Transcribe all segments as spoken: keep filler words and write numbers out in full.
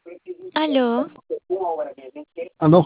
Aló, Aló,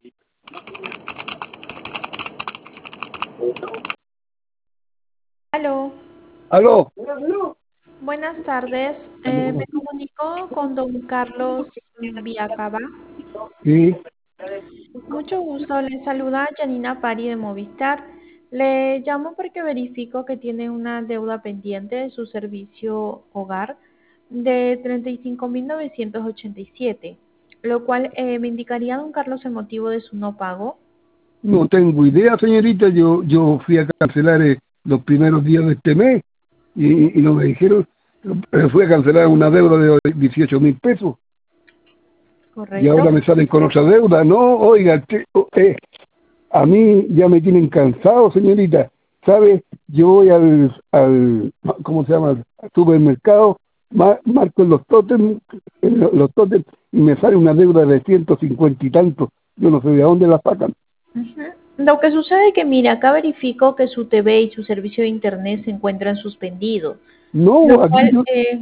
Aló, aló. buenas tardes. Eh, me comunico con don Carlos Viacaba. Sí, Mucho gusto, le saluda Janina Pari de Movistar. Le llamo porque verifico que tiene una deuda pendiente de su servicio hogar de treinta y cinco mil novecientos ochenta y siete, lo cual eh, me indicaría, don Carlos, el motivo de su no pago. no tengo idea, señorita. Yo yo fui a cancelar eh, los primeros días de este mes y, y no me dijeron. eh, Fui a cancelar una deuda de dieciocho mil pesos y ahora ¿Correcto? me salen con otra deuda. No, oiga, te- eh, a mí ya me tienen cansado, señorita. ¿Sabe? Yo voy al, al ¿cómo se llama? Al supermercado, ma- marco en los tótems, en lo- los tótems y me sale una deuda de ciento cincuenta y tantos. Yo no sé de dónde la sacan. Ujú. Lo que sucede es que, mire, acá verifico que su T V y su servicio de Internet se encuentran suspendidos, lo No, aquí cual, yo, eh,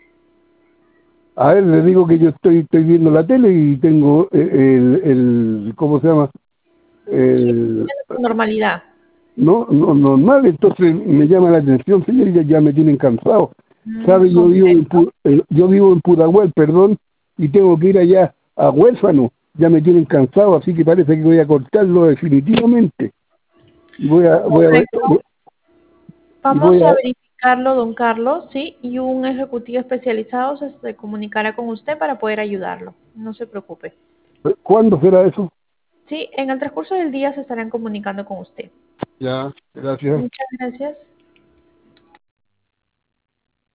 a ver, le digo que yo estoy, estoy viendo la tele y tengo eh, el, el, ¿cómo se llama? sigue El, funcionando con normalidad. no, no, normal, entonces me llama la atención, señorita, ya me tienen cansado. Mm, ¿Sabe? Yo vivo en, comprendo. Pu- eh, yo vivo en Pudahuel, perdón, y tengo que ir allá a Huérfano. Ya me tienen cansado, así que parece que voy a cortarlo definitivamente. Voy a, voy a, Correcto. voy Vamos a a, verificarlo, don Carlos, ¿sí? Y un ejecutivo especializado se, se comunicará con usted para poder ayudarlo. No se preocupe. ¿cuándo será eso? Sí, en el transcurso del día se estarán comunicando con usted. Ya, gracias. Muchas gracias.